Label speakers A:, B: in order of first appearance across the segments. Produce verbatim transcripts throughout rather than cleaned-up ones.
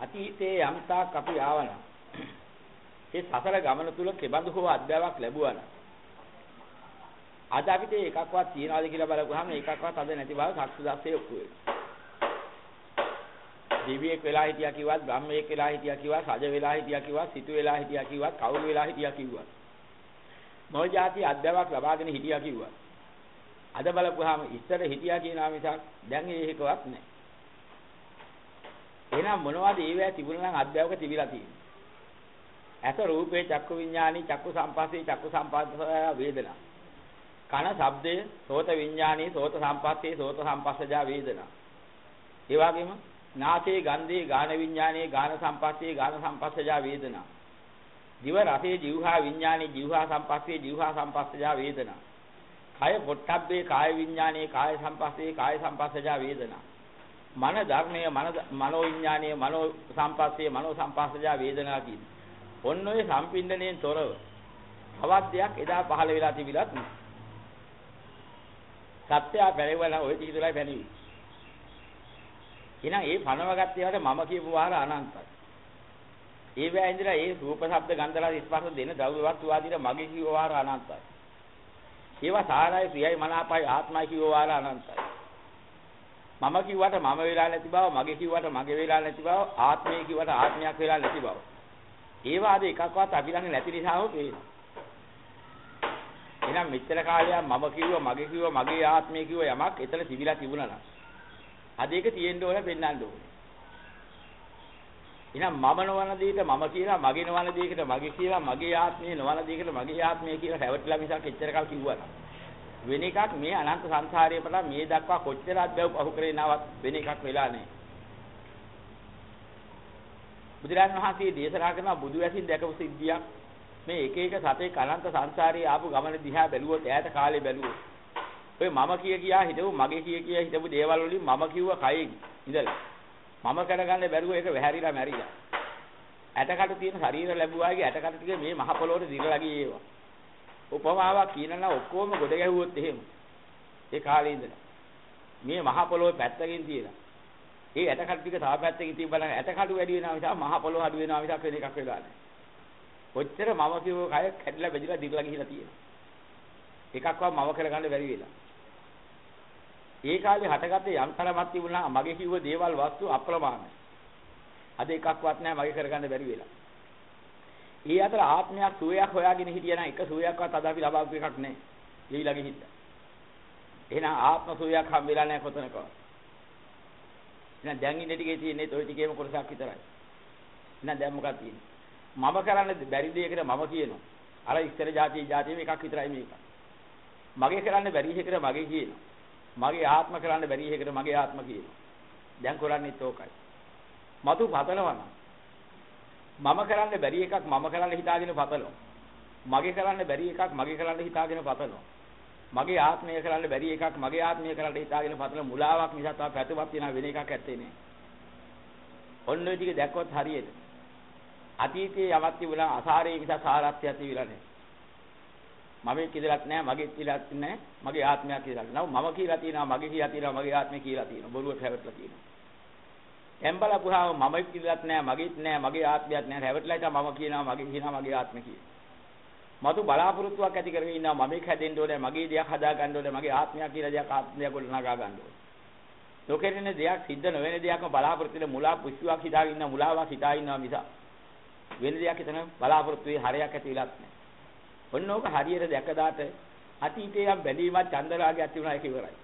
A: අතීතයේ යම් තාක් අපි ආවනම් ඒ සසර ගමන තුල කෙබඳු හෝ අධ්‍යාවක් ලැබුවා නම් අද අපිට එකක්වත් තියනවාද කියලා බලපුවාම එකක්වත් අද නැති බව සක්සුදස්සේ ඔප්පු වෙනවා. දිව්‍යයක් වෙලා හිටියා කිව්වත්, බ්‍රහ්මයෙක් වෙලා හිටියා කිව්වත්, රජ වෙලා හිටියා කිව්වත්, සිටු වෙලා හිටියා කිව්වත්, කවුරු වෙලා හිටියා කිව්වත් මොන જાති අධ්‍යාවක් ලබාගෙන හිටියා කිව්වත් අද බලපුවාම ඉස්සර හිටියා කියනවා මිසක් දැන් ඒකවත් නැහැ. එහෙනම් මොනවද ඒවැ තිබුණා නම් අධ්‍යාවක තිබිලා තියෙන්නේ? ඇස රූපේ චක්කු විඥානී චක්කු සම්පස්සේ චක්කු සම්පස්ස වේදනා. කන ශබ්දේ සෝත විඥානී සෝත සම්පස්සේ සෝත සම්පස්සජා වේදනා. ඒ වගේම නාසයේ ගන්ධේ ගාන විඥානී ගාන සම්පස්සේ ගාන සම්පස්සජා වේදනා. දිව රසේ જીවහා විඥානී જીවහා සම්පස්සේ જીවහා සම්පස්සජා වේදනා. කාය පොට්ටබ්බේ කාය විඥානී කාය සම්පස්සේ කාය සම්පස්සජා වේදනා. මන ධර්මයේ මන මනෝ විඥානීය මනෝ සම්පස්සේ මනෝ සම්පස්සජා වේදනා කියන්නේ. ඔන්න ඔය සම්පින්දණයෙන් තොරව තවත් දෙයක් එදා පහළ වෙලා තිබිලත් නෑ. සත්‍යය පෙරවන ඔය ටික තුලයි පැනෙන්නේ. එහෙනම් ඒ පනවගත්ත ඒවාට මම කියපු වාර අනන්තයි. ඒ වේ ඉඳලා ඒ රූප ශබ්ද ගන්ධ රස ස්පර්ශ දෙන ද්‍රව්‍ය වස්තු ආදීන මගේ කියව වාර අනන්තයි. ඒවා සාරයි ප්‍රියයි මනාපයි ආත්මයි කියව වාර අනන්තයි. මම කිව්වට මම වෙලා නැති බව, මගේ කිව්වට මගේ වෙලා නැති බව, ආත්මය කිව්වට ආත්මයක් වෙලා නැති බව. ඒවා ආද එකක්වත් අපි ළඟ නැති නිසා හො පේනවා. එහෙනම් මෙච්චර කාලයක් මම කිව්ව, මගේ කිව්ව, මගේ ආත්මය කිව්ව යමක් එතන තිබිලා තිබුණා නම් අද ඒක තියෙන්න ඕනේ, පෙන්වන්න ඕනේ. එහෙනම් මම නොවන දෙයකට මම කියලා, මගේ නොවන දෙයකට මගේ කියලා, මගේ ආත්මය නොවන දෙයකට මගේ ආත්මය කියලා හැවටලා මිසක් එච්චර කල් කිව්වා නම් වෙන එකක් මේ අනන්ත සංසාරයේ පලා මේ දක්වා කොච්චර අධ්‍යව පහු කරේ නවත් වෙන එකක් වෙලා නැහැ. බුදුරජාණන් වහන්සේ දේශනා කරන බුදු වැසින් දැකපු සිද්ධියක් මේ එක එක සතේ අනන්ත සංසාරයේ ආපු ගමන දිහා බැලුවොත් ඈත කාලේ බැලුවොත් ඔය මම කිය කියා හිටපු මගේ කිය කියා හිටපු දේවල් වලින් මම කිව්ව කයෙන් ඉඳලා මම කරගන්න බැරුව ඒක වැහැරිලා මැරිලා ඇටකට තියෙන ශරීර ලැබුවාගේ ඇටකට ටික මේ මහ පොළොවට දිරලා ගියේ ඒවා. උපමාවක් කියනනම් ඔක්කොම ගොඩ ගැහුවොත් එහෙම ඒ කාලේ ඉඳලා මේ මහ පොළොවේ පැත්තකින් තියලා ඒ ඇටකට ටික තව පැත්තකින් තියබලන ඇටකටු වැඩි වෙනවා මිසක් මහ පොළොව අඩු වෙනවා මිසක් වෙන එකක් වෙලා නැහැ. කොච්චර මම කියව කය කැඩිලා බෙදිලා දිරලා ගිහිලා තියෙනවා. එකක්වත් මම කරගන්න බැරි වෙලා. ඒ කාලේ හටගත්තේ යම් තරමක් තිබුණා මගේ කිව්ව දේවල් වස්තු අප්‍රමාණයි. අද එකක්වත් නැහැ මගේ කරගන්න බැරි වෙලා. ඊ අතර ආත්මයක් සුවයක් හොයාගෙන හිටියනම් එක සුවයක්වත් අද අපි ලබාපු එකක් නැහැ. ඊළඟ හිත. එහෙනම් ආත්ම සුවයක් හම් වෙලා නැහැ කොතනක. එහෙනම් දැන් ඉන්නේ ටිකේ තියෙන්නේ toy ටිකේම කොටසක් විතරයි. එහෙනම් දැන් මොකක්ද තියෙන්නේ? මම කරන්න බැරි දෙයකට මම කියනවා. අර ඉස්සර જાතිය જાතියම එකක් විතරයි මේක. මගේ කරන්න බැරි එකකට මගේ කියනවා. මගේ ආත්ම කරන්න බැරි එකකට මගේ ආත්ම කියනවා. දැන් කරන්නේත් ඕකයි. මතු පතලවන මම කරන්න බැරි එකක් මම කරන්න හිතාගෙන පතලනවා. මගේ කරන්න බැරි එකක් මගේ කරන්න හිතාගෙන පතලනවා. මගේ ආත්මය කරන්න බැරි එකක් මගේ ආත්මය කරන්න හිතාගෙන පතන මුලාවක් නිසා තමයි පැතුමක් තියන වෙන එකක් ඇත්තේ නෑ. ඔන්න ඔය ටික දැක්කොත් හරියට. අතීතයේ යමක් තිබුණා අසාරේ නිසා සාරත්වය තිබිලා නෑ. මම කිදලක් නෑ මගේ කිදලක් නෑ මගේ ආත්මයක් කියලා. නව මම කියලා තියෙනවා මගේ කියලා තියෙනවා මගේ ආත්මය කියලා තියෙනවා. බොරුවට හැවටලා තියෙනවා. එම්බල පුරාම මම කිදලක් නෑ මගේත් නෑ මගේ ආත්මයක් නෑ හැවටලා ඉතින් මම කියනවා මගේ කියනවා මගේ ආත්මය කියලා. මතු බලාපොරොත්තුවක් ඇති කරගෙන ඉන්නවා මම මේක හැදෙන්න ඕනේ මගේ දෙයක් හදා ගන්න ඕනේ මගේ ආත්මයක් කියලා දෙයක් ආත්මයක් ගොඩනගා ගන්න ඕනේ. ලෝකෙන්නේ දෙයක් සිද්ධ නොවන දෙයක්ම බලාපොරොත්තු වෙන මුලා පුස්තුවක් හිතාගෙන ඉන්න මුලාවක් හිතා ඉන්නවා මිස වෙන දෙයක් හිතන බලාපොරොත්තු වෙයි හරයක් ඇති වෙලත් නැහැ. ඔන්න ඕක හරියට දැකදාට අතීතයේ යම් බැඳීමක් චන්දරාගයක් තිබුණා ඒක ඉවරයි.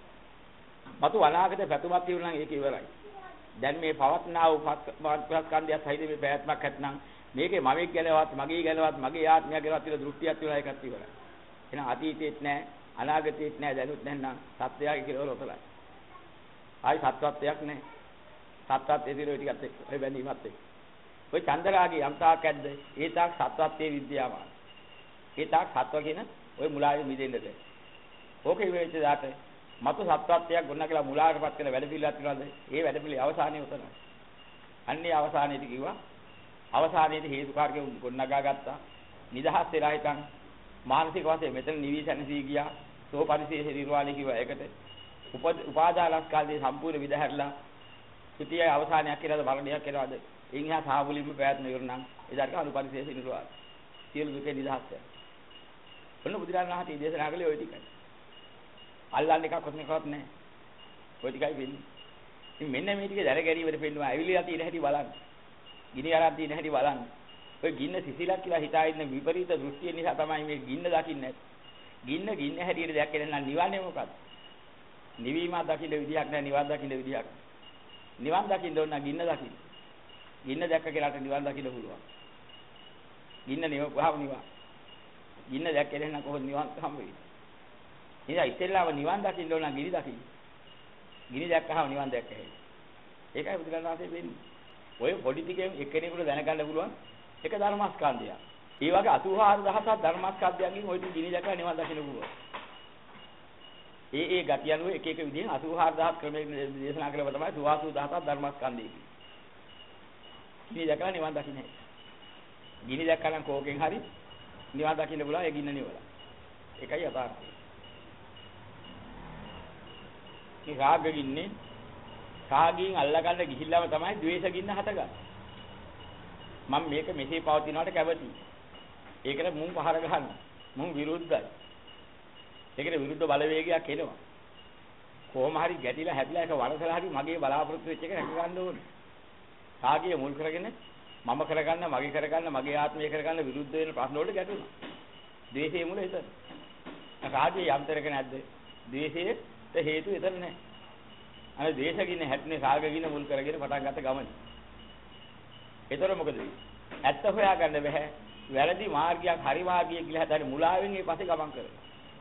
A: මතු අනාගත පැතුමක් තිබුණා නම් ඒක ඉවරයි. දැන් මේ පවත්නා වූ පස්කන්ධය සහිත මේ පැවැත්මක් ඇත්නම් මේකේ මමෙක් ගැලවත් මගේ ගැලවත් මගේ ආත්මය ගැලවත් කියලා දෘෂ්ටියක් තියලා එකක් ඉවරයි. එහෙනම් අතීතෙත් නැහැ අනාගතෙත් නැහැ දැනුත් නැත්නම් සත්‍යයයි කියලා ඔතලයි. ආයි සත්‍යත්වයක් නැහැ. සත්‍යත්වයේ දින ඔය ටිකත් එක්ක ඔය බැඳීමත් එක්ක. ඔය චන්දරාගේ යම් තාක් ඇද්ද ඒ තාක් සත්‍යත්වයේ විද්‍යාවයි. ඒ තාක් සත්ව කියන ඔය මුලාවේ මිදෙන්නද. ඕකේ වෙච්ච දාට මතු සත්‍යත්වයක් ගොන්න කියලා මුලාවටපත් කරන වැඩ පිළිවෙලක් තියනවාද? ඒ වැඩ පිළිවෙල අවසානයේ උතනයි. අන්නේ අවසානයේදී කිව්වා අවසානයේදී හේතුකාරකේ ගොන්නගා ගත්තා. නිදහස් වෙලා හිටන් මානසික වශයෙන් මෙතන නිවිසනසී ගියා. සෝපරිශේෂ නිර්වාණය කිව්වා ඒකට. උපාදානස්කන්ධේ සම්පූර්ණ විදහැරලා ත්‍ෘතිය අවසානයක් කියලාද මරණයක් කියලාද? එයින් එහා සාහවලින්ම ප්‍රයත්න කරනනම් එදාට අනුපරිශේෂ නිරෝධ. සියලු දුකේ නිදහස්ය. ඔන්න බුදුරජාණන් වහන්සේ දේශනා කළේ ওই ටිකයි. අල්ලන්න එකක් කොතනකවත් නැහැ. ওই ටිකයි වෙන්නේ. ඉතින් මෙන්න මේ ටික දැන ගැනීමට පෙන්නවා. ඇවිල්ලා තියෙන හැටි බලන්න. ගිනි අරන් තියෙන හැටි බලන්න. ඔය ගින්න සිසිලක් කියලා හිතා ඉන්න විපරීත දෘෂ්ටිය නිසා තමයි මේ ගින්න දකින්නේ. ගින්න ගින්න හැටියට දැක්කේ නැත්නම් නිවන්නේ මොකක්ද? නිවීමක් දකින්න විදියක් නැහැ, නිවන් දකින්න විදියක්. නිවන් දකින්න ඕන නම් ගින්න දකින්න. ගින්න දැක්ක කෙනාට නිවන් දකින්න පුළුවන්. ගින්න නිවපුවාම නිවන්. ගින්න දැක්කේ නැත්නම් කොහොමද නිවන් හම්බ වෙන්නේ? ඉතින් ඉතින්ලාව නිවන් දකින්න ඕන නම් ගිනි දකින්න. ගිනි දැක්කහම නිවන් දැක්ක හැටි. ඒකයි බුදුරජාණන් වහන්සේ වෙන්නේ. ඔය පොඩි ටිකෙන් එක්කෙනෙකුට දැනගන්න පුළුවන් එක ධර්මස්කන්ධයක්. ඒ වගේ අසූහාර දහසක් ධර්මස්කන්ධයන්ගෙන් ඔය ටික ගිනි දැකලා නිවන් දකින්න පුළුවන්. ඒ ඒ ගති අනුව එක එක විදිහෙන් අසූහාර දහස් ක්‍රමයක දේශනා කළා තමයි සුවාසු දහසක් ධර්මස්කන්ධය. ගිනි දැකලා නිවන් දකින්න හැටි. ගිනි දැක්කම කෝකෙන් හරි නිවන් දකින්න පුළුවන් ඒ ගින්න නිවලා. ඒකයි යථාර්ථය. මේ රාග ගින්නේ රාගයෙන් අල්ලගන්න ගිහිල්ලාම තමයි ද්වේෂ ගින්න හටගන්නේ. මම මේක මෙසේ පවතිනවට කැමතියි. ඒකට මුන් පහර ගහන්න. මුන් විරුද්ධයි. ඒකට විරුද්ධ බලවේගයක් එනවා. කොහොම හරි ගැටිලා හැදිලා එක වරසලා හරි මගේ බලාපොරොත්තු වෙච්ච එක රැක ගන්න ඕනේ. රාගය මුල් කරගෙන මම කරගන්න, මගේ කරගන්න, මගේ ආත්මය කරගන්න විරුද්ධ වෙන ප්‍රශ්න වලට ගැටුණා. ද්වේෂයේ මුල එතන. රාගයේ යම්තරක නැද්ද? ද්වේෂයේ හේතු එතන නැහැ. අර ද්වේෂකින් හැටනේ රාගකින් මුල් කරගෙන පටන් ගත්ත ගමන. ඒතර මොකද වෙන්නේ? ඇත්ත හොයාගන්න බෑ. වැරදි මාර්ගයක් හරි මාර්ගයක් කියලා හදාගෙන මුලාවෙන් ඒ පස්සේ ගමන් කරනවා.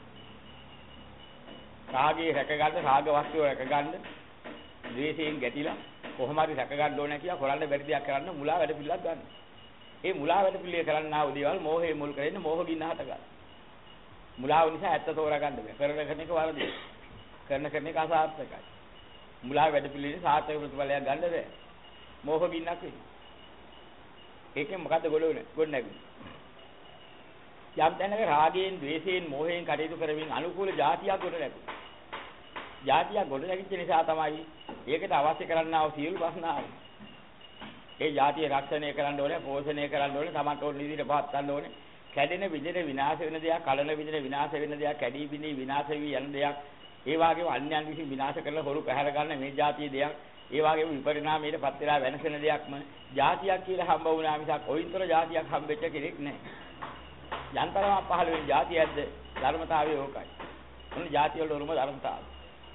A: රාගයේ රැකගන්න, රාග වස්තුව රැකගන්න, ද්වේෂයෙන් ගැටිලා කොහොම හරි රැකගන්න ඕනේ කියලා කරන්න බැරි දෙයක් කරන්න මුලා වැඩ පිළිලක් ගන්න. ඒ මුලා වැඩ පිළිලේ කරන්නා වූ දේවල් මෝහේ මුල් කරගෙන මෝහ ගින්න හට ගන්න. මුලාව නිසා ඇත්ත තෝරාගන්න බෑ. කරන කරන එක වරදී. කරන කරන එක අසාර්ථකයි. මුලා වැඩ පිළිලේ සාර්ථක ප්‍රතිඵලයක් ගන්න බෑ. මෝහ ගින්නක් වෙන්නේ. ඒකෙන් මොකද්ද ගොඩුනේ? ගොඩ නැගුනේ. යම් තැනක රාගයෙන්, ද්වේෂයෙන්, මෝහයෙන් කටයුතු කරමින් අනුකූල જાතියක් ගොඩ නැගුණා. જાතියක් ගොඩ නැගිච්ච නිසා තමයි ඒකට අවශ්‍ය කරන්නා වූ සියලු ප්‍රශ්න ආවේ. ඒ જાතිය රක්ෂණය කරන්න ඕනේ, පෝෂණය කරන්න ඕනේ, තමන්ට ඕන විදිහට පවත් ගන්න ඕනේ. කැඩෙන විදිහට විනාශ වෙන දෙයක්, කලන විදිහට විනාශ වෙන දෙයක්, කැඩී බිඳී විනාශ වී යන දෙයක්, ඒ වගේම අන්‍යයන් විසින් විනාශ කරලා හොරු පැහැර ගන්න මේ જાතිය දෙයක්, ඒ වගේම විපරිණාමයට පත් වෙලා වෙනසෙන දෙයක්ම જાතියක් කියලා හම්බ වුණා මිසක් ඔයින්තර જાතියක් හම්බෙච්ච කෙනෙක් නැහැ. යන්තරම පහළ වෙන જાතියක්ද ධර්මතාවය ඕකයි. මොන જાතිය වල උරුම ධර්මතාවය.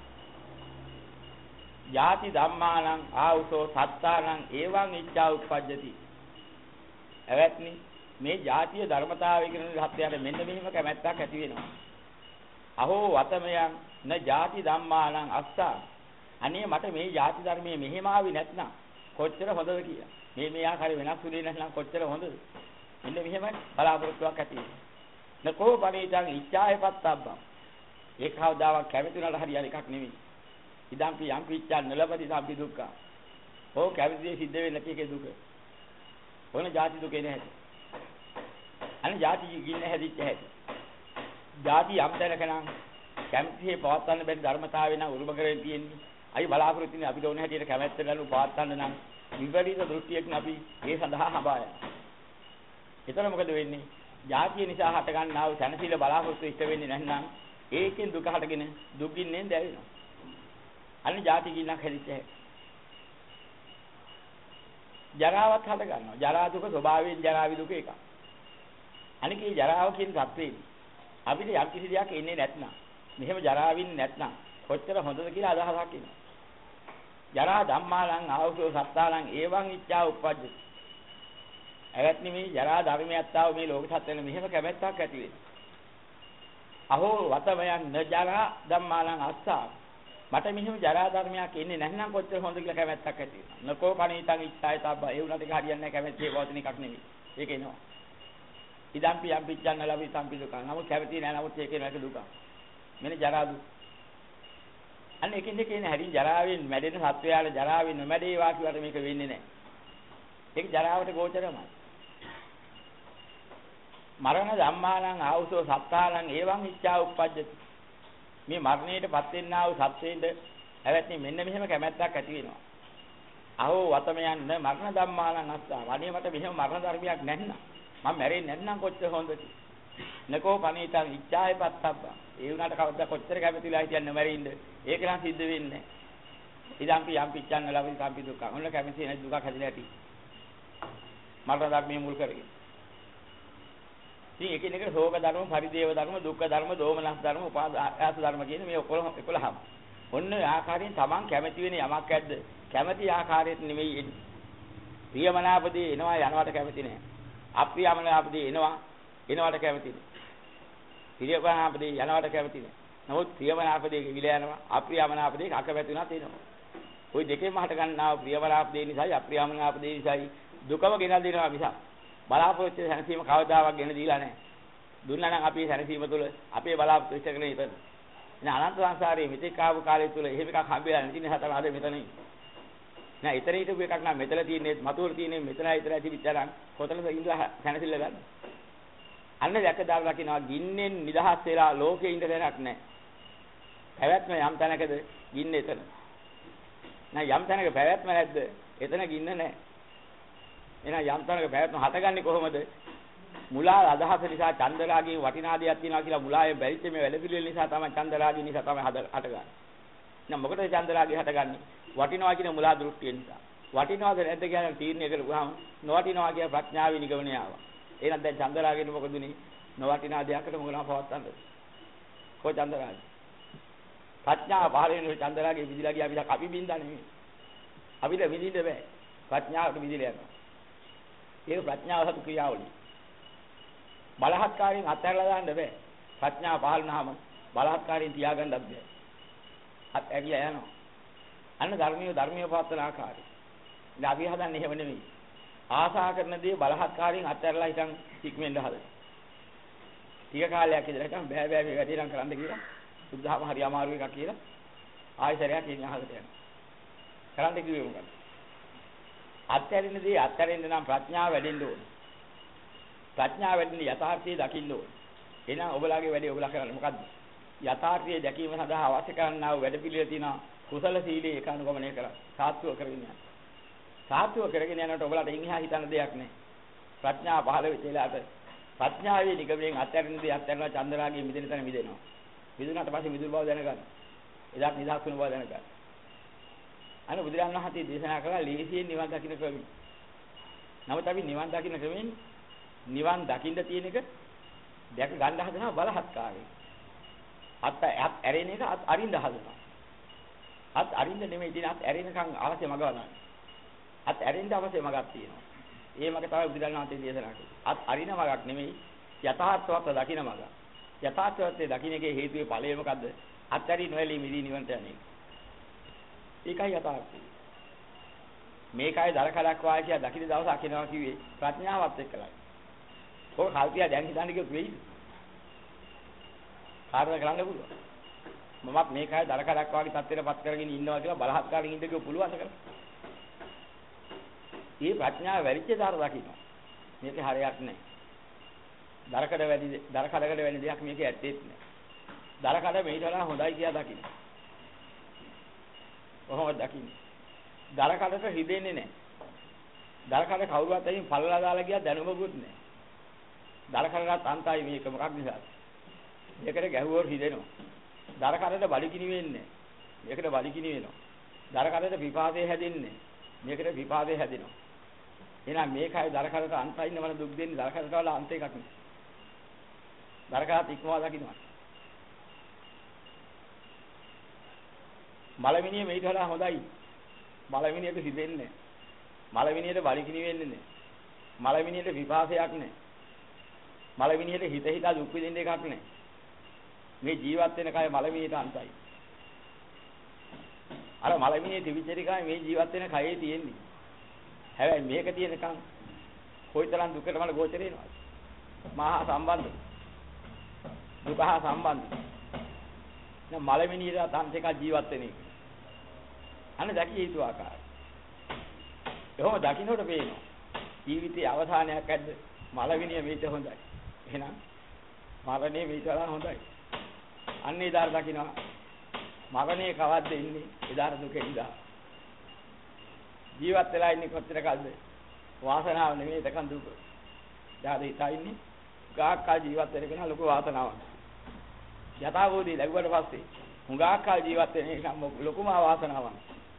A: ಜಾති ධම්මානං ආවුසෝ සත්තානං එවං ඉච්ඡා උප්පජ්ජති. එවත්නි මේ ಜಾතිය ධර්මතාවය කියන සත්‍යයට මෙන්න මෙහිම කැමැත්තක් ඇති වෙනවා. අහෝ වතමයන් න ಜಾති ධම්මානං අස්සා. අනේ මට මේ ಜಾති ධර්මයේ මෙහෙම ආවි නැත්නම් කොච්චර හොඳද කියලා. මේ මේ ආකාරය වෙනස් වෙන්නේ නැත්නම් කොච්චර හොඳද? මෙන්න මෙහෙම බලාපොරොත්තුවක් ඇති වෙනවා. නකෝ පරිචං ඉච්ඡායපත්තබ්බං. ඒකවදාවක් කැමති උනාට හරියන එකක් නෙවෙයි. ඉදම්පි යම්පි ඉච්ඡා නලපති සම්පි දුක්ඛ. ඕ කැමති දේ සිද්ධ වෙන්නේ නැති එකේ දුක. ඕන ಜಾති දුකේ නැහැ. අනේ ಜಾති ගින්න හැදිච්ච හැටි. ಜಾති යම් තැනකනම් කැමතිේ පවත්වන්න බැරි ධර්මතාවය නම් උරුම කරගෙන තියෙන්නේ. අයි බලාපොරොත්තු වෙන්නේ අපිට ඕන හැටියට කැමැත්ත ගන්න පවත්වන්න නම් විපරීත දෘෂ්ටියකින් අපි ඒ සඳහා හඹාය. ඒතර මොකද වෙන්නේ? ಜಾතිය නිසා හට ගන්නා වූ සැනසීම බලාපොරොත්තු ඉෂ්ට වෙන්නේ නැත්නම් ඒකෙන් දුක හටගෙන දුක් ගින්නෙන් දැවෙනවා. අනේ ಜಾති ගින්නක් හැදිච්ච හැටි. ජරාවත් හට ගන්නවා. ජරා දුක ස්වභාවයෙන් ජරා දුක එකක්. අනික මේ ජරාව කියන தත්ත්වෙදී අපිට යම් කිසි දෙයක් එන්නේ නැත්නම් මෙහෙම ජරාවින් නැත්නම් කොච්චර හොඳද කියලා අදහසක් එනවා. ජරා ධම්මාලං ආවසෝ සත්තාලං එවං ඉච්ඡා උප්පජ්ජති. එවත්නි මේ ජරා ධර්මයක් ආව මේ ලෝක සත්‍යන මෙහෙම කැමැත්තක් ඇති වෙනවා. අහෝ වතමයන් න ජරා ධම්මාලං අස්සා. මට මෙහෙම ජරා ධර්මයක් එන්නේ නැත්නම් කොච්චර හොඳ කියලා කැමැත්තක් ඇති වෙනවා. නකෝ පණීතං ඉච්ඡායතබ්බ. ඒ උනට ඒක හරියන්නේ නැහැ කැමැත්තේ පවතින එකක් නෙමෙයි. ඒක එනවා. ඉදම්පි යම්පි චන්න ලබි සම්පි දුක. නමුත් කැමති නැහැ නමුත් ඒකේ නැක දුක. මෙන්න ජරා දුක. අන්න එකින් එක එන හැරි ජරාවෙන් මැඩෙන සත්වයාට ජරාවෙන් නොමැඩේවා කියවට මේක වෙන්නේ නැහැ. ඒක ජරාවට ගෝචරමයි. මරණ ධම්මානං ආවුසෝ සත්තානං එවං ඉච්ඡා උප්පජ්ජති. මේ මරණයටපත් වෙන්නා වූ සත්වෙින්ද ඇවැත්නි මෙන්න මෙහෙම කැමැත්තක් ඇති වෙනවා. අහෝ වතම යන්න මරණ ධම්මානං අස්සා. අනේ මට මෙහෙම මරණ ධර්මයක් නැන්නා. මම මැරෙන්නේ නැත්නම් කොච්චර හොඳද? නකෝ පණීතං ඉච්ඡාය පත්තබ්බා. ඒ වුණාට කවදා කොච්චර කැමතිලා හිටියන්න මැරෙන්න. ඒක නම් සිද්ධ වෙන්නේ නැහැ. ඉදම්පි යම්පි චන්න ලබි සම්පි දුක්ඛ. ඔන්න කැමති නැති දුකක් හැදිලා ඇති. මරණ ධර්මයේ මුල් කරගෙන. ඉතින් එකිනෙක ශෝක ධර්ම, පරිදේව ධර්ම, දුක්ඛ ධර්ම, දෝමනස් ධර්ම, උපාදාස ධර්ම කියන මේ එකොළහම. ඔන්න ආකාරයෙන් Taman කැමති වෙන යමක් ඇද්ද? කැමති ආකාරයට නෙමෙයි එන්නේ. ප්‍රියමනාපදී එනවා යනවට කැමති නැහැ. අප්‍රියමනාපදී එනවා එනවට කැමති නැහැ. ප්‍රියමනාපදී යනවට කැමති නැහැ. නමුත් ප්‍රියමනාපදී ගිල යනවා, අප්‍රියමනාපදී අකමැති වුණත් එනවා. ওই දෙකෙන්ම හට ගන්නා ප්‍රියමනාපදී නිසායි අප්‍රියමනාපදී නිසායි දුකම ගෙනල් දෙනවා මිසක් බලාපොරොත්තු සැනසීම කවදාවත් ගෙන දීලා නැහැ. දුන්නා නම් අපි සැනසීම තුළ අපේ බලාපොරොත්තු ඉෂ්ට කරගෙන ඉපද. ඉතින් අනන්ත සංසාරයේ මෙතෙක් ආපු කාලය තුළ එහෙම එකක් හම්බෙලා නැති නිසා තමයි අද මෙතන ඉන්නේ. නෑ ඊතර හිටපු එකක් නම් මෙතන තියෙන්නේ මතුවල තියෙන්නේ මෙතන ඊතර ඇති පිටරන් කොතනද ඉඳලා සැනසෙල්ල ගන්න. අන්න දැක දාලා රකින්නවා ගින්නෙන් නිදහස් වෙලා ලෝකේ ඉඳ දෙයක් නැහැ. පැවැත්ම යම් තැනකද ගින්න එතන. නෑ යම් තැනක පැවැත්ම නැද්ද? එතන ගින්න නැහැ. එහෙනම් යම් තැනක පැවැත්ම හටගන්නේ කොහොමද? මුලා අදහස නිසා චන්දරාගයේ වටිනාදියක් තියනවා කියලා මුලාවේ බැරිච්ච මේ වැඩපිළිවෙල නිසා තමයි චන්දරාගය නිසා තමයි හටගන්නේ. නම් මොකටද චන්දරාගය හටගන්නේ? වටිනවා කියන මුලා දෘෂ්ටිය නිසා. වටිනවද නැද්ද කියන තීරණය කළාම නොවටිනවා කියන ප්‍රඥාවේ නිගමනය ආවා. එහෙනම් දැන් චන්දරාගයෙන් මොකද උනේ? නොවටිනා දෙයකට මොකනවා පවත්තන්නද? කො චන්දරාගය. ප්‍රඥාව පහළ වෙන චන්දරාගයේ විදිලා ගියා මිසක් අපි බින්දා නෙමෙයි. අපිට විදින්න බෑ. ප්‍රඥාවට විදිලා යනවා. ඒක ප්‍රඥාව සතු ක්‍රියාවලිය. බලහත්කාරයෙන් අත්හැරලා දාන්න බෑ. ප්‍රඥාව පහළ වුණාම බලහත්කාරයෙන් තියාගන්නත් බෑ. අත් ඇවිල්ලා යනවා. අන්න ධර්මීය ධර්මීය පවත්තන ආකාරය. ඉතින් අපි හදන්නේ එහෙම නෙමෙයි. ආසා කරන දේ බලහත්කාරයෙන් අත්හැරලා හිටන් ඉක්මෙන්න හදන. ටික කාලයක් ඉඳලා හිටන් බෑ බෑ මේ වැඩේ නම් කරන්න කියලා සුද්ධාම හරි අමාරු එකක් කියලා ආයෙ සැරයක් ඉන්නේ අහකට යනවා. කරන්න කිව්වේ මොකක්ද? අත්හැරින දේ අත්හැරෙන්න නම් ප්‍රඥාව වැඩෙන්න ඕනේ. ප්‍රඥාව වැඩෙන්න යථාර්ථය දකින්න ඕනේ. එහෙනම් ඔබලාගේ වැඩේ ඔබලා කරන්නේ මොකද්ද? යථාර්ථය දැකීම සඳහා අවශ්‍ය කරනා වැඩ පිළිවෙල තියෙනවා. කුසල සීලයේ ඒකානුගමනය කරා. සාත්‍තුව කරගෙන යනවා. සාත්‍තුව කරගෙන යනකොට ඔයගලට ඉන්හා හිතන්න දෙයක් නැහැ. ප්‍රඥාව පහළ වෙච්ච වෙලාවට ප්‍රඥාවේ නිගමයෙන් අත්හැරින දේ අත්හැරලා චන්දරාගයේ මිදෙන තැන මිදෙනවා. මිදුණාට පස්සේ මිදුණු බව දැනගන්න. එදාට නිදහස් වෙන බව දැනගන්න. අනේ බුදුරජාණන් වහන්සේ දේශනා කළා ලීසියෙන් නිවන් දකින්න ක්‍රමය. නමුත් අපි නිවන් දකින්න ක්‍රමයෙන් නිවන් දකින්න තියෙන එක දැක ගන්න හදනවා බලහත්කාරයෙන්. අත් අත් ඇරෙන එක අත් අරින්න හදනවා. අත් අරින්න නෙමෙයි තියෙන අත් ඇරෙනකන් අවශ්‍ය මග වදන්න. අත් ඇරෙන්න අවශ්‍ය මගක් තියෙනවා. ඒ මග තමයි බුදුරජාණන් වහන්සේ දේශනා කළේ. අත් අරින මගක් නෙමෙයි යථාර්ථවත් දකින්න මග. යථාර්ථවත් දකින්න එකේ හේතුවේ ඵලය මොකද්ද? අත් ඇරි නොඇලී මිදී නිවන්ට යන්නේ. ඒකයි යථාර්ථය. මේකයි දර කලක් වාය කියලා දකින්න දවසක් එනවා කිව්වේ ප්‍රඥාවත් එක්කලයි. ඔය කල්පියා දැන් හිතන්නේ කිව්වොත් වෙයිද? කාර්ය කරන්න පුළුවන්. මමත් මේකයි දර කලක් වාගේ තත්ත්වෙටපත් කරගෙන ඉන්නවා කියලා බලහත්කාරයෙන් ඉඳ කිව්ව පුළුවන් කරලා. මේ ප්‍රඥාව වැඩිච්ච දාර දකින්න. මේකේ හරයක් නැහැ. දරකඩ වැඩි දරකඩකට වෙන දෙයක් මේකේ ඇත්තෙත් නැහැ. දරකඩ මේට වඩා හොඳයි කියලා දකින්න. කොහොමද දකින්නේ? දරකඩට හිදෙන්නේ නැහැ. දරකඩ කවුරුවත් ඇයින් පල්ලලා දාලා ගියා දැනුමකුත් නැහැ. දරකඩට අන්තයි මේක මොකක් නිසාද? මේකට ගැහුවොත් හිදෙනවා. දරකඩට බලිකිනි වෙන්නේ නැහැ. මේකට බලිකිනි වෙනවා. දරකඩට විපාදේ හැදෙන්නේ නැහැ. මේකට විපාදේ හැදෙනවා. එහෙනම් මේකයි දරකඩට අන්තයින් වල දුක් දෙන්නේ දරකඩට වල අන්ත එකක් නෙවෙයි. දරකඩට ඉක්මවා දකින්නවා. මලමිනිය මේට වඩා හොඳයි. මලමිනියට සිදෙන්නේ නැහැ. මලමිනියට බලිකිනි වෙන්නේ නැහැ. මලමිනියට විපාසයක් නැහැ. මලමිනියට හිත හිතා දුක් විඳින්න එකක් නැහැ. මේ ජීවත් වෙන කය මලමිනියට අන්තයි. අර මලමිනියේ තිවිචරිකාවේ මේ ජීවත් වෙන කයේ තියෙන්නේ. හැබැයි මේක තියෙනකන් කොයිතරම් දුකට මල ගෝචර වෙනවද? මහා සම්බන්ධ. දුක හා සම්බන්ධ. දැන් මලමිනියට අන්ත එක ජීවත් වෙන එක. අන්න දැකිය යුතු ආකාරය. එහෙම දකින්නට පේනවා. ජීවිතයේ අවසානයක් ඇද්ද? මලමිනිය මේක හොඳයි. එහෙනම් මරණය මේක වඩා හොඳයි. අන්න ඒ දාර දකින්නවා. මරණය කවද්ද ඉන්නේ? එදාට දුකේ ඉඳා. ජීවත් වෙලා ඉන්නේ කොච්චර කල්ද? වාසනාව නෙමෙයි දකන් දුක. යාද හිතා ඉන්නේ. හුඟක් කල් ජීවත් වෙන කෙනා ලොකු වාසනාවක්. යථාභූතී ලැබුවට පස්සේ හුඟක් කල් ජීවත් වෙන එක ලොකුම වාසනාවක්.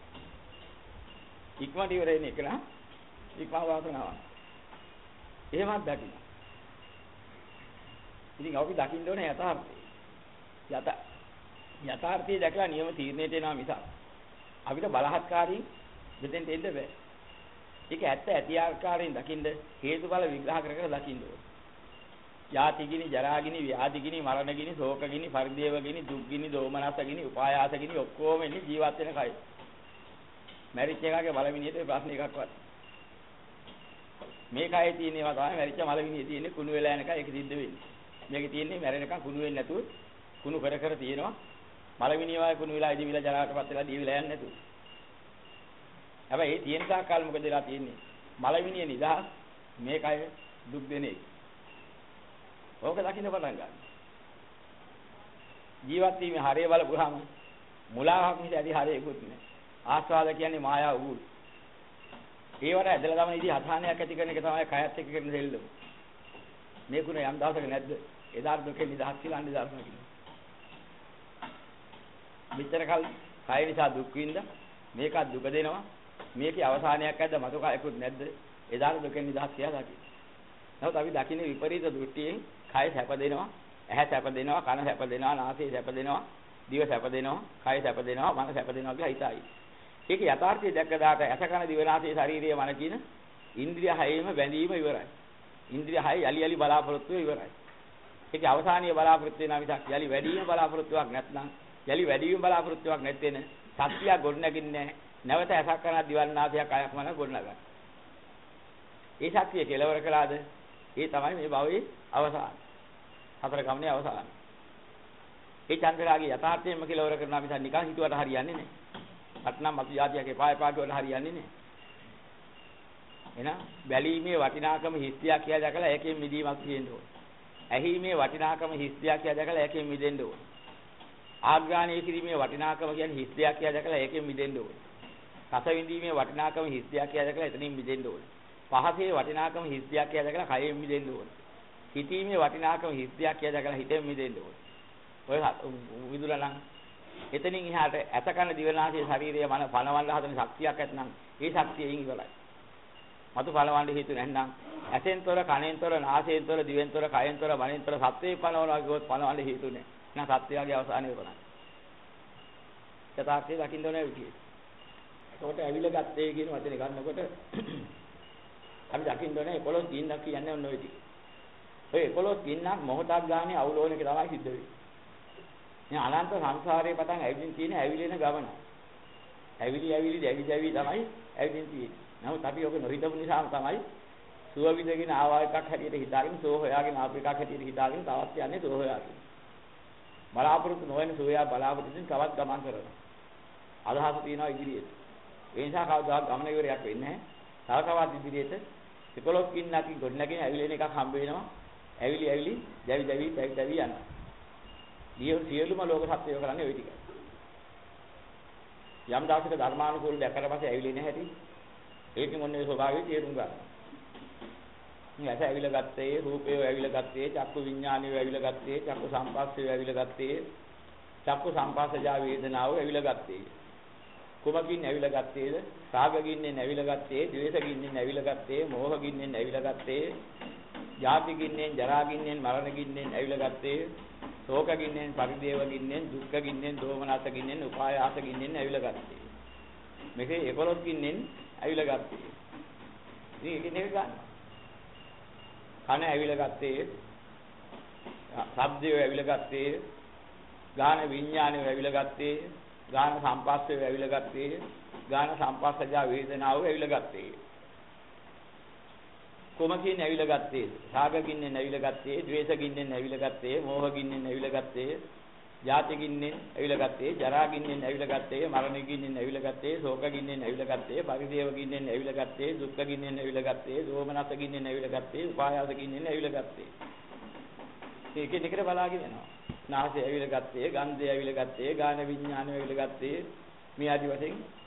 A: ඉක්මනට ඉවර වෙන එක නා ඉක්ම වාසනාවක්. එහෙමත් දකින්න. ඉතින් අපි දකින්න ඕනේ යථාර්ථය. යත යථාර්ථය දැකලා නියම තීරණයට එනවා මිසක් අපිට බලහත්කාරී දෙතෙන් දෙන්න බෑ. ඒක ඇත්ත ඇති ආකාරයෙන් දකින්න හේතුඵල විග්‍රහ කර කර දකින්න ඕනේ. යාතිගිනි, ජරාගිනි, ව්‍යාධිගිනි, මරණගිනි, ශෝකගිනි, පරිදේවගිනි, දුක්ගිනි, දෝමනසගිනි, උපායාසගිනි ඔක්කොම ඉන්නේ ජීවත් වෙන කයි. මැරිච්ච එකගේ බලමිනියට ප්‍රශ්න එකක්වත්. මේ කයේ තියෙන ඒවා තමයි මැරිච්ච මලමිනියේ තියෙන්නේ කුණු වෙලා යනකම් ඒක සිද්ධ වෙන්නේ. මේකේ තියෙන්නේ මැරෙනකම් කුණු වෙන්නේ නැතුව කුණු කර කර තියෙනවා. මලමිනිය වගේ කුණු වෙලා ඉදිවිලා ජරාටපත් වෙලා දීවිලා යන්නේ නැතුව. හැබැයි ඒ තියෙන තාක් කාල මොකද වෙලා තියෙන්නේ? මලමිනිය නිදහස් මේ කය දුක් දෙන එක. ඕක දකින්න පටන් ගන්න. ජීවත් වීමේ හරිය බලපුවාම මුලාවක් මිස ඇති හරියකුත් නෑ. ආස්වාද කියන්නේ මායාව වූ. ඒවට ඇදලා තමයි ඉතින් අසහනයක් ඇති කරන එක තමයි කයත් එක්ක කරන දෙල්ලම. මේකුණ යම් දවසක නැද්ද? එදාට දුකෙන් නිදහස් කියලා අන්නේ දර්ශන කිව්වා. මෙච්චර කල් කය නිසා දුක් විඳ මේකත් දුක දෙනවා. මේකේ අවසානයක් ඇද්ද මතු කයකුත් නැද්ද? එදාට දුකෙන් නිදහස් කියලා දකින්න. නමුත් අපි දකින්නේ විපරීත දෘෂ්ටියෙන් කය සැප දෙනවා, ඇහැ සැප දෙනවා, කන සැප දෙනවා, නාසය සැප දෙනවා, දිව සැප දෙනවා, කය සැප දෙනවා, මන සැප දෙනවා කියලා හිතයි. ඒක යථාර්ථය දැක්ක දාට ඇස කන දිව නාසය ශරීරය මන කියන ඉන්ද්‍රිය හයෙම බැඳීම ඉවරයි. ඉන්ද්‍රිය හය යලි යලි බලාපොරොත්තු ඉවරයි. ඒකේ අවසානීය බලාපොරොත්තු වෙනා මිසක් යලි වැඩිම බලාපොරොත්තුවක් නැත්නම් යලි වැඩිම බලාපොරොත්තුවක් නැත්නම් සත්‍යය ගොඩනගින්නේ නැවත ඇසක් කන දිවන්නාසයක් කයක් මන ගොඩනගන්න. ඒ සත්‍යය කෙලවර කළාද? ඒ තමයි මේ භවයේ අවසාන. හතර ගමනේ අවසාන. ඒ චන්ද්‍රාගේ යථාර්ථයෙන්ම කෙලවර කරනවා මිසක් නිකන් හිතුවට හරියන්නේ නැහැ. අත්නම් අපි ආදියාගේ පාය පාඩුවල හරියන්නේ නැහැ. එහෙනම් බැලීමේ වටිනාකම හිස්තියක් කියලා දැකලා ඒකෙන් මිදීමක් තියෙන්න ඕනේ. ඇහිීමේ වටිනාකම හිස්තියක් කියලා දැකලා ඒකෙන් මිදෙන්න ඕනේ. ආග්‍රාණය කිරීමේ වටිනාකම කියන්නේ හිස්තියක් කියලා දැකලා ඒකෙන් මිදෙන්න ඕනේ. රස විඳීමේ වටිනාකම හිස්තියක් කියලා දැකලා එතනින් මිදෙන්න ඕනේ. පහසේ වටිනාකම හිස්තියක් කියලා දැකලා කයෙන් මිදෙන්න ඕනේ. හිතීමේ වටිනාකම හිස්තියක් කියලා දැකලා හිතෙන් මිදෙන්න ඕනේ. ඔය විදුලා නම් එතනින් එහාට ඇත කන දිවනාසයේ ශරීරය මන පණවන්න හදන ශක්තියක් ඇතනම් ඒ ශක්තියෙන් ඉවරයි. මතු පණවන්න හේතු නැත්නම් ඇසෙන්තොර කනෙන්තොර නාසයෙන්තොර දිවෙන්තොර කයෙන්තොර මනෙන්තොර සත්වේ පණවනවා කිව්වොත් පණවන්න හේතු නැහැ. එහෙනම් සත්‍යයගේ අවසානය ඉවරයි. යථාර්ථය දකින්න ඕනේ විදියට. ඒකට ඇවිල්ලා ගත්තේ කියන වචනේ ගන්නකොට අපි දකින්න ඕනේ එකොළොස් දිනක් කියන්නේ ඔන්න ඔය ටික. ඔය එකොළොස් දිනක් මොහොතක් ගානේ අවුලෝන එක තමයි සිද්ධ වෙන්නේ. මේ අනන්ත සංසාරේ පටන් ඇවිදින් තියෙන ඇවිලෙන ගමන. ඇවිලි ඇවිලි දැවි දැවි තමයි ඇවිදින් තියෙන්නේ. නමුත් අපි ඔක නොහිතපු නිසාම තමයි සුව විදගෙන ආවා එකක් හැටියට හිතාගෙන සෝ හොයාගෙන ආපු එකක් හැටියට හිතාගෙන තවත් යන්නේ සෝ හොයාගෙන. බලාපොරොත්තු නොවන සෝයා බලාපොරොත්තුෙන් තවත් ගමන් කරනවා. අදහස තියනවා ඉදිරියට. ඒ නිසා කවදාවත් ගමන ඉවරයක් වෙන්නේ නැහැ. තව තවත් ඉදිරියට එකොළොස් කින්නක් ගොඩනගෙන ඇවිලෙන එකක් හම්බ වෙනවා. ඇවිලි ඇවිලි දැවි දැවි දැවි දැවි යනවා. සියලුම ලෝක සත්‍යය කරන්නේ ওই ටිකයි. යම් දවසක ධර්මානුකූල දැක්කට පස්සේ ඇවිලෙන්නේ නැහැටි ඒකෙන් මොන්නේ ස්වභාවය තේරුම් ගන්න. මේ ඇස ඇවිල්ලා ගත්තේ, රූපය ඇවිල්ලා ගත්තේ, චක්කු විඥානය ඇවිල්ලා ගත්තේ, චක්කු සංපස්සය ඇවිල්ලා ගත්තේ, චක්කු සංපස්සජා වේදනාව ඇවිල්ලා ගත්තේ. කුමකින් ඇවිල්ලා ගත්තේද? රාගකින්ෙන් ඇවිල්ලා ගත්තේ, ද්වේෂකින්ෙන් ඇවිල්ලා ගත්තේ, මෝහකින්ෙන් ඇවිල්ලා ගත්තේ, ජාතිකින්ෙන්, ජරාකින්ෙන්, මරණකින්ෙන් ඇවිල්ලා ගත්තේ, ශෝකකින්ෙන්, පරිදේවකින්ෙන්, දුක්ඛකින්ෙන්, දෝමනසකින්ෙන්, උපායාසකින්ෙන් ඇවිල්ලා ගත්තේ. මේකේ එකොළොස් කින්ෙන් ඇවිල්ලා ගත්තේ. ඉතින් ඒක නෙවෙයි ගන්න. කන ඇවිල්ලා ගත්තේ, ශබ්දය ඇවිල්ලා ගත්තේ, ගාන විඥානය ඇවිල්ලා ගත්තේ, ගාන සංපස්සය ඇවිල්ලා ගත්තේ, ගාන සංපස්සජා වේදනාව ඇවිල්ලා ගත්තේ. කොමකින් ඇවිල්ලා ගත්තේ? රාගකින්ෙන් ඇවිල්ලා ගත්තේ, ද්වේෂකින්ෙන් ඇවිල්ලා ගත්තේ, මෝහකින්ෙන් ඇවිල්ලා ගත්තේ, ජාතිකින්ෙන් ඇවිල්ලා ගත්තේ, ජරාකින්ෙන් ඇවිල්ලා ගත්තේ, මරණකින්ෙන් ඇවිල්ලා ගත්තේ, ශෝකකින්ෙන් ඇවිල්ලා ගත්තේ, පරිදේවකින්ෙන් ඇවිල්ලා ගත්තේ, දුක්ඛකින්ෙන් ඇවිල්ලා ගත්තේ, දෝමනසකින්ෙන් ඇවිල්ලා ගත්තේ, උපායාසකින්ෙන් ඇවිල්ලා ගත්තේ. ඒකෙන් එකට බලාගෙන යනවා. නාසය ඇවිල්ලා ගත්තේ, ගන්ධය ඇවිල්ලා ගත්තේ, ගාන විඥානය ඇවිල්ලා ගත්තේ, මේ ආදි වශයෙන්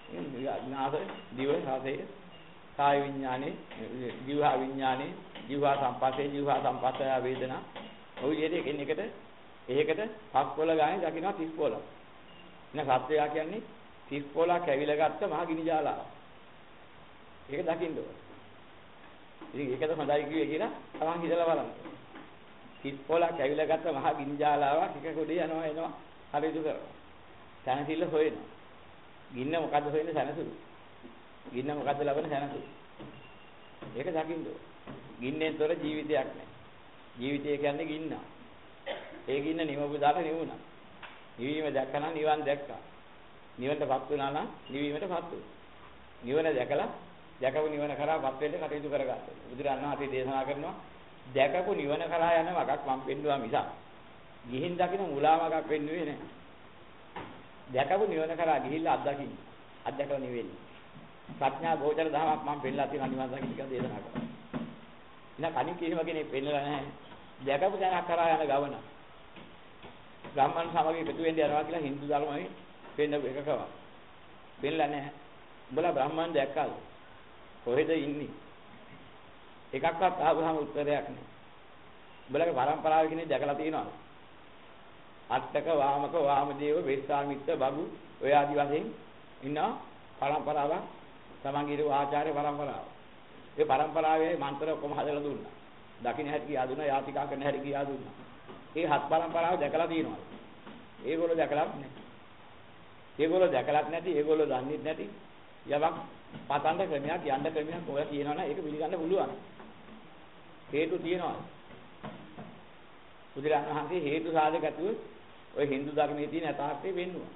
A: නාසය, දිව, රසය, කාය විඥානේ, ජීවහා විඥානේ, ජීවහා සංපස්සේ, ජීවහා සංපස්සය වේදනා. ඔය විදිහට එකින් එකට එහෙකට පස් පොළ ගානේ දකින්නවා තිස් පොළ. එන සත්‍යය කියන්නේ තිස් පොළක් ඇවිලා ගත්ත මහ ගිනි ජාලාව. ඒක දකින්න ඕන. ඉතින් ඒකද හොඳයි කිව්වේ කියලා තමන් හිතලා බලන්න. තිස් පොළක් ඇවිලා ගත්ත මහ ගිනි ජාලාවක් එක කොටේ යනවා එනවා හරිද කරනවා. සැනසෙල්ල හොයනවා. ගින්න මොකද්ද හොයන්නේ සැනසුළු. ගින්න මොකද්ද ලබන සැනසුළු. ඒක දකින්න ඕන. ගින්නෙන් තොර ජීවිතයක් නැහැ. ජීවිතය කියන්නේ ගින්න. ඒ ගින්න නිවපු දාට නිවුණා. නිවීම දැක්කනම් නිවන් දැක්කා. නිවනටපත් වුණා නම් නිවීමටපත් වුණා. නිවන දැකලා දැකපු නිවන කරාපත් වෙන්න කටයුතු කරගත්තා. බුදුරණන් වහන්සේ දේශනා කරනවා දැකපු නිවන කරා යන මගක් මම පෙන්නවා මිසක් ගිහින් දකින්න මුලාමගක් වෙන්නේ නැහැ. දැකපු නිවන කරා ගිහිල්ලා අත්දකින්න. අත්දකලා නිවෙන්නේ. ප්‍රඥා ගෝචර දහමක් මම පෙන්නලා තියෙනවා නිවන් දකින්න කියලා දේශනා කරා. ඉතින් කණික කිසිම කෙනෙක් පෙන්නලා නැහැ. දැකපු දැනක් කරා යන ගමන. බ්‍රාහ්මණ සමග එකතු වෙන්න යනවා කියලා Hindu ධර්මයේ පෙන්නපු එකකව. පෙන්නලා නැහැ. උඹලා බ්‍රාහ්මණ දැක්කද? කොහෙද ඉන්නේ? එකක්වත් ආවම උත්තරයක් නැහැ. උඹලගේ පරම්පරාව කෙනෙක් දැකලා තියෙනවද? අට්ටක වාමක වාමදේව වේස්සාමිත්ත බගු ඔය ආදි වශයෙන් ඉන්න පරම්පරාවක් තමන්ගේ ආචාර්ය පරම්පරාව. ඒ පරම්පරාවේ මන්ත්‍ර ඔක්කොම හදලා දුන්නා. දකින්න හැටි කියා දුන්නා, යාතිකා කරන හැටි කියා දුන්නා. ඒ හත් පරම්පරාව දැකලා තියෙනවා. ඒගොල්ලෝ දැකලාත් නැහැ. ඒගොල්ලෝ දැකලාත් නැති, ඒගොල්ලෝ දන්නේ නැති යමක් පතන්න ක්‍රමයක් යන්න ක්‍රමයක් ඔය කියනවනේ ඒක පිළිගන්න පුළුවන්. හේතු තියෙනවා. බුදුරජාණන් වහන්සේ හේතු සාධකතුව ඔය Hindu ධර්මයේ තියෙන යථාර්ථය වෙන්නවා.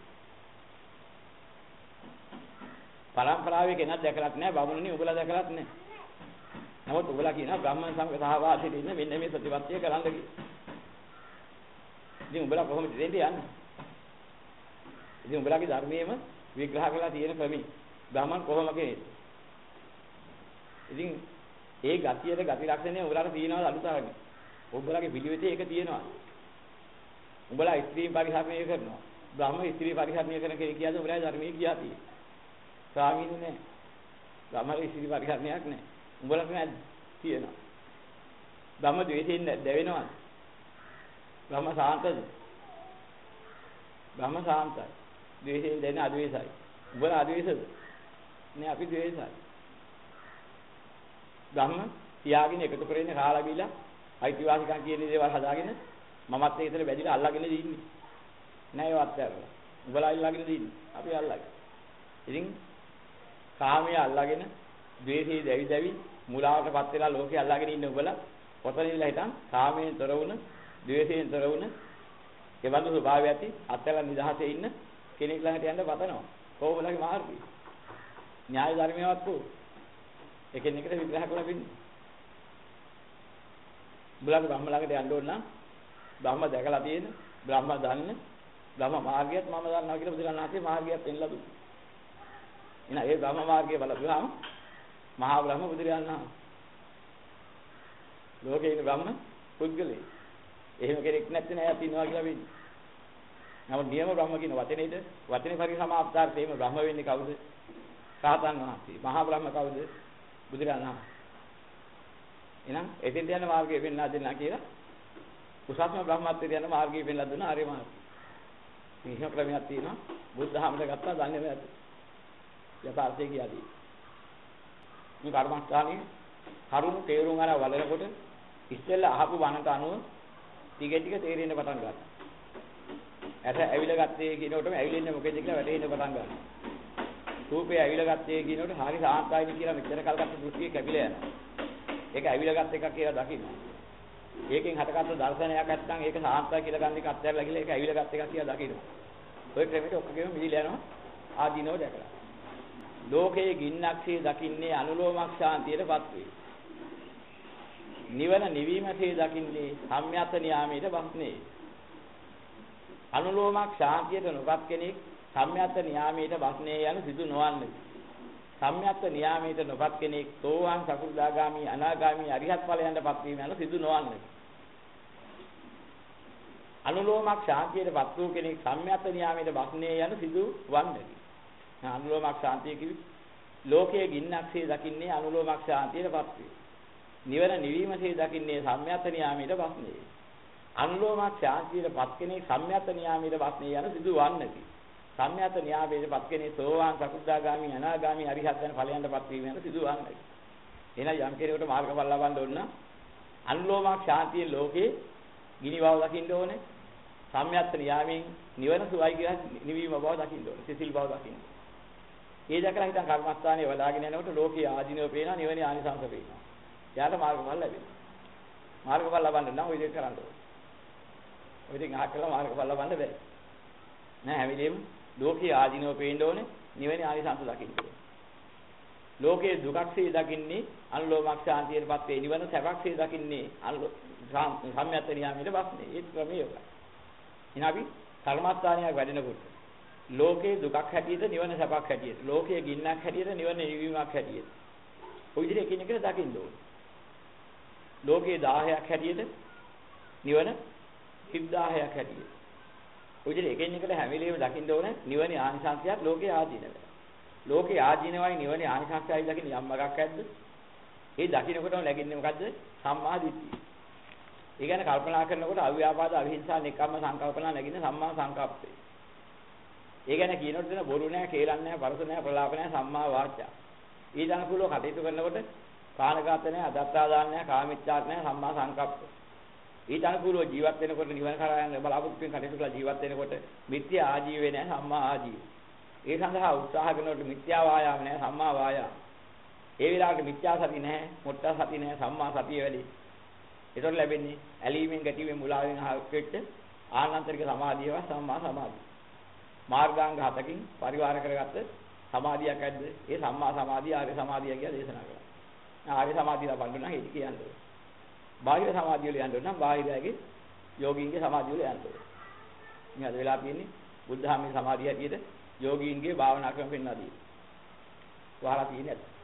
A: පරම්පරාවේ කෙනෙක් දැකලත් නැහැ, බමුණනේ උඹලා දැකලත් නැහැ. නමුත් උඹලා කියනවා බ්‍රාහ්මණ සමග සහවාසයේ ඉන්න මෙන්න මේ ප්‍රතිපත්තිය කරන්න කියලා. ඉතින් උඹලා කොහොමද දෙන්නේ යන්නේ? ඉතින් උඹලාගේ ධර්මයේම විග්‍රහ කරලා තියෙන ක්‍රමී බ්‍රාහ්මණ කොහොම කෙනෙක්? ඉතින් ඒ ගතියේ ගති ලක්ෂණය උඹලාට තියෙනවද අලුතරගේ? උඹලාගේ පිළිවෙතේ ඒක තියෙනවා. උඹලා ස්ත්‍රී පරිහරණය කරනවා. බ්‍රාහ්මණ ස්ත්‍රී පරිහරණය කරන කෙනෙක් කියද්දී උඹලා ධර්මයේ කියා තියෙන්නේ. ස්වාමීන් නැහැ. බ්‍රාහ්මණ ස්ත්‍රී පරිහරණයක් නැහැ. උඹලට නෑ තියෙනවා. බ්‍රහ්ම ද්වේෂයෙන් දැවෙනවා. බ්‍රහ්ම සාන්තද? බ්‍රහ්ම සාන්තයි. ද්වේෂයෙන් දැනෙන අද්වේෂයි. උඹලා අද්වේෂද? නෑ අපි ද්වේෂයි. බ්‍රහ්ම තියාගෙන එකතු කරගෙන කාලා බීලා අයිතිවාසිකම් කියන දේවල් හදාගෙන මමත් ඒතර බැඳිලා අල්ලගෙන ඉන්නේ. නෑ ඒවත් ඇරලා. උඹලා අල්ලගෙන ඉන්නේ. අපි අල්ලගෙන. ඉතින් කාමයේ අල්ලගෙන ද්වේෂයේ දැවි දැවි මුලාවටපත් වෙලා ලෝකේ අල්ලගෙන ඉන්න උඹලා පොතන ඉඳලා හිටන් කාමයෙන් තොර වුණ, ද්වේෂයෙන් තොර වුණ, ඒ වගේ ස්වභාවය ඇති අත්හැරලා නිදහසේ ඉන්න කෙනෙක් ළඟට යන්න පතනවා. කොහොමලගේ මාර්ගය? න්‍යාය ධර්මයවත් කො එකින් එකට විග්‍රහ කරලා වෙන්නේ. බුලක බ්‍රහ්ම ළඟට යන්න ඕන නම් බ්‍රහ්ම දැකලා තියෙන, බ්‍රහ්ම දන්න, බ්‍රහ්ම මාර්ගයත් මම දන්නවා කියලා බුදුරණන් වහන්සේ මාර්ගයත් පෙන්ලා දුන්නා. එහෙනම් ඒ බ්‍රහ්ම මාර්ගය බලපුවාම මහා බ්‍රහ්ම බුදුරජාණන් වහන්සේ. ලෝකේ ඉන්න බ්‍රහ්ම පුද්ගලෙයි. එහෙම කෙනෙක් නැත්නම් නෑ තියනවා කියලා වෙන්නේ. නමුත් නියම බ්‍රහ්ම කියන වචනේද වචනේ පරිසමාප්තාර්ථයේම බ්‍රහ්ම වෙන්නේ කවුද? රහතන් වහන්සේ. මහා බ්‍රහ්ම කවුද? බුදුරජාණන් වහන්සේ. එහෙනම් එතෙන්ට යන මාර්ගය පෙන්ලා දෙන්නා කියලා උසස්ම බ්‍රහ්මත්වයට යන මාර්ගය පෙන්ලා දුන්න ආර්ය මාර්ගය. මේ ක්‍රමයක් තියෙනවා. බුද්ධහමද ගත්තා දන්නේ නැහැ. යථාර්ථය කියදී. මේ කර්මස්ථානයේ කරුණු තේරුම් අරන් වලනකොට ඉස්සෙල්ලා අහපු වණට අනුව ටික ටික තේරෙන්න පටන් ගන්නවා. ඇස ඇවිල ගත්තේ කියනකොටම ඇවිලෙන්නේ මොකේද කියලා වැටහෙන්න පටන් ගන්නවා. රූපය ඇවිල ගත්තේ කියනකොට හරි සාන්තයිද කියලා මෙච්චර කල් ගත්ත දෘෂ්ටිය කැපිලා යනවා. ඒක ඇවිල ගත්ත එකක් කියලා දකින්න. ඒකෙන් හටගත්ත දර්ශනයක් නැත්නම් ඒක සාන්තයි කියලා ගන්න එක අත්හැරලා ගිහලා ඒක ඇවිල ගත්ත එකක් කියලා දකින්න. ඔය ක්‍රමයට ඔක්කොගෙම මිදිලා යනවා ආදීනව දැකලා. ලෝකයේ ගින්නක්සේ දකින්නේ අනුලෝමක් ශාන්තියටපත් වේ. නිවන නිවීමසේ දකින්නේ සම්්‍යත නියාමයට වස්නේ. අනුලෝමක් ශාන්තියට නොපත් කෙනෙක් සම්්‍යත නියාමයට වස්නේ යන සිදු නොවන්නේ. සම්්‍යත නියාමයට නොපත් කෙනෙක් සෝවාන් සකෘදාගාමි අනාගාමි අරිහත් ඵලයන්ටපත් වීම යන සිදු නොවන්නේ. අනුලෝමක් ශාන්තියටපත් වූ කෙනෙක් සම්්‍යත නියාමයට වස්නේ යන සිදු වන්නේ. අනුලෝමක් ශාන්තිය කිවි ලෝකයේ ගින්නක්සේ දකින්නේ අනුලෝමක් ශාන්තියටපත් වේ. නිවන නිවීමසේ දකින්නේ සම්්‍යත්ත නියාමයටපත් වේ. අනුලෝමක් ශාන්තියටපත් කෙනෙක් සම්්‍යත්ත නියාමයටපත් වේ යන සිදු වන්නකි. සම්්‍යත්ත නියාමයටපත් කෙනෙක් සෝවාන් සකුද්දාගාමි අනාගාමි අරිහත් යන ඵලයන්ටපත් වීම යන සිදු වන්නකි. එහෙනම් යම් කෙනෙකුට මාර්ගඵල ලබන්න ඕන නම් අනුලෝමක් ශාන්තිය ලෝකේ ගිනි බව දකින්න ඕනේ. සම්්‍යත්ත නියාමයෙන් නිවන සුවයි කියලා නිවීම බව දකින්න ඕනේ. සිසිල් බව දකින්න. ඒ දැකලා හිතන් කර්මස්ථානයේ වලාගෙන යනකොට ලෝකයේ ආධිනව පේනවා නිවනේ ආනිසංස පේනවා. යාට මාර්ගඵල ලැබෙනවා. මාර්ගඵල ලබන්න නම් ওই දෙක කරන්න ඕනේ. ওই දෙක අහක් කළා මාර්ගඵල ලබන්න බෑ. නෑ හැම වෙලෙම ලෝකයේ ආධිනව පේන්න ඕනේ නිවනේ ආනිසංස දකින්න ඕනේ. ලෝකයේ දුකක්සේ දකින්නේ අනුලෝමක් ශාන්තියටපත් වේ. නිවන සැපක්සේ දකින්නේ සම්්‍යත්ත නියාමයටපත් වේ. ඒ ක්‍රමය ඔයයි. එහෙනම් අපි කර්මස්ථානයක් වැඩෙනකොට ලෝකේ දුකක් හැටියට නිවන සැපක් හැටියට ලෝකයේ ගින්නක් හැටියට නිවන නිවීමක් හැටියට ඔය විදිහට එකිනෙකට දකින්න ඕනේ. ලෝකයේ දාහයක් හැටියට නිවන සිද්ධාහයක් හැටියට ඔය විදිහට එකිනෙකට හැම වෙලෙම දකින්න ඕනේ නිවනේ ආනිසංසයක් ලෝකයේ ආදීනව. ලෝකයේ ආදීනවයි නිවනේ ආනිසංසයයි දකින්න යම් මගක් ඇද්ද? ඒ දකින්නකොටම ලැබෙන්නේ මොකද්ද? සම්මා දිට්ඨිය. ඒ කියන්නේ කල්පනා කරනකොට අව්‍යාපාද අවිහිංසා නිකම්ම සංකල්පනා නැගින සම්මා සංකප්පය. ඒ කියන්නේ කියනකොට දෙන බොරු නෑ, කේලම් නෑ, පරස නෑ, ප්‍රලාප නෑ, සම්මා වාචා. ඊට අනුකූලව කටයුතු කරනකොට කාණඝාත නෑ, අදත්තාදාන නෑ, කාමීච්ඡා නෑ, සම්මා සංකප්ප. ඊට අනුකූලව ජීවත් වෙනකොට නිවන කරා යන බලාපොරොත්තු වෙන කටයුතු කරලා ජීවත් වෙනකොට මිත්‍යා ආජීවය නෑ, සම්මා ආජීවය. ඒ සඳහා උත්සාහ කරනකොට මිත්‍යා වායාම නෑ, සම්මා වායාම. ඒ විලාකට මිත්‍යා සති නෑ, මොට්ටා සති නෑ, සම්මා සතිය වැඩි. ඒතකොට ලැබෙන්නේ ඇලීමෙන් ගැටීමෙන් මුලාවෙන් හාවෙච්ච ආනන්තරික සමාධියව සම්මා සමාධිය. මාර්ගාංග හතකින් පරිවාර කරගත්ත සමාධියක් ඇද්ද? ඒ සම්මා සමාධිය ආර්ය සමාධිය කියලා දේශනා කරා. ආර්ය සමාධිය ලබන්න නම් ඒක කියන්නේ. බාහිර සමාධිය වල යන්න නම් බාහිරයේ යෝගීන්ගේ සමාධිය වල යන්න ඕනේ. මේ අද වෙලා තියෙන්නේ බුද්ධාමී සමාධිය හැටියට යෝගීන්ගේ භාවනා ක්‍රම පෙන්වා දී. වහලා තියෙන්නේ